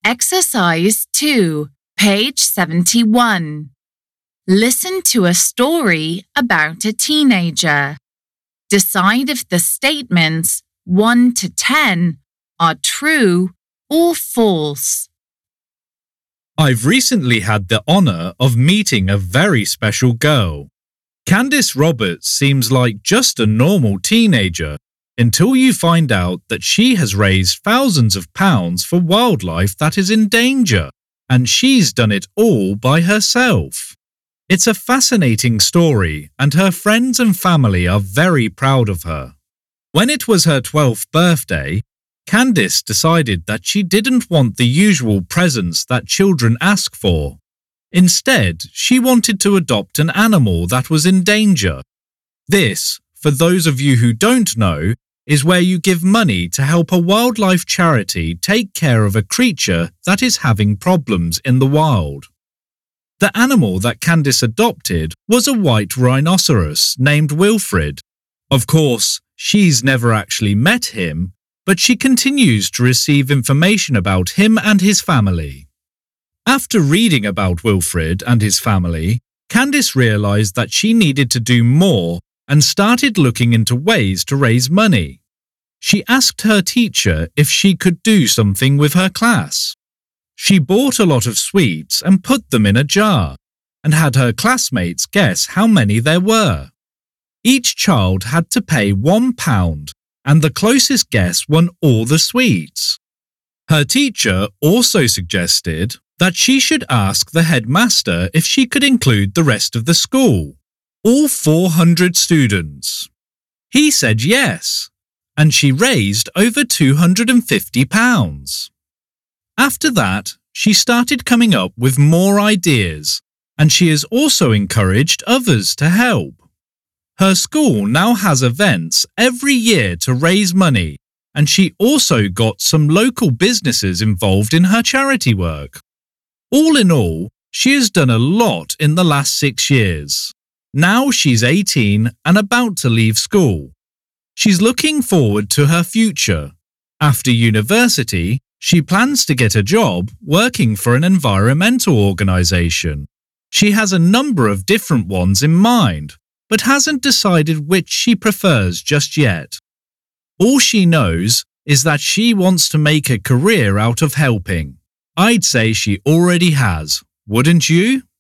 Exercise 2, page 71. Listen to a story about a teenager. Decide if the statements 1 to 10 are true or false. I've recently had the honor of meeting a very special girl. Candice Roberts seems like just a normal teenager until you find out that she has raised thousands of pounds for wildlife that is in danger, and she's done it all by herself. It's a fascinating story, and her friends and family are very proud of her. When it was her 12th birthday, Candice decided that she didn't want the usual presents that children ask for. Instead, she wanted to adopt an animal that was in danger. This, for those of you who don't know, is where you give money to help a wildlife charity take care of a creature that is having problems in the wild. The animal that Candice adopted was a white rhinoceros named Wilfred. Of course, she's never actually met him, but she continues to receive information about him and his family. After reading about Wilfred and his family, Candice realized that she needed to do more and started looking into ways to raise money. She asked her teacher if she could do something with her class. She bought a lot of sweets and put them in a jar, and had her classmates guess how many there were. Each child had to pay £1, and the closest guess won all the sweets. Her teacher also suggested that she should ask the headmaster if she could include the rest of the school, all 400 students. He said yes, and she raised over £250. After that, she started coming up with more ideas, and she has also encouraged others to help. Her school now has events every year to raise money, and she also got some local businesses involved in her charity work. All in all, she has done a lot in the last 6 years. Now she's 18 and about to leave school. She's looking forward to her future. After university, she plans to get a job working for an environmental organization. She has a number of different ones in mind, but hasn't decided which she prefers just yet. All she knows is that she wants to make a career out of helping. I'd say she already has, wouldn't you?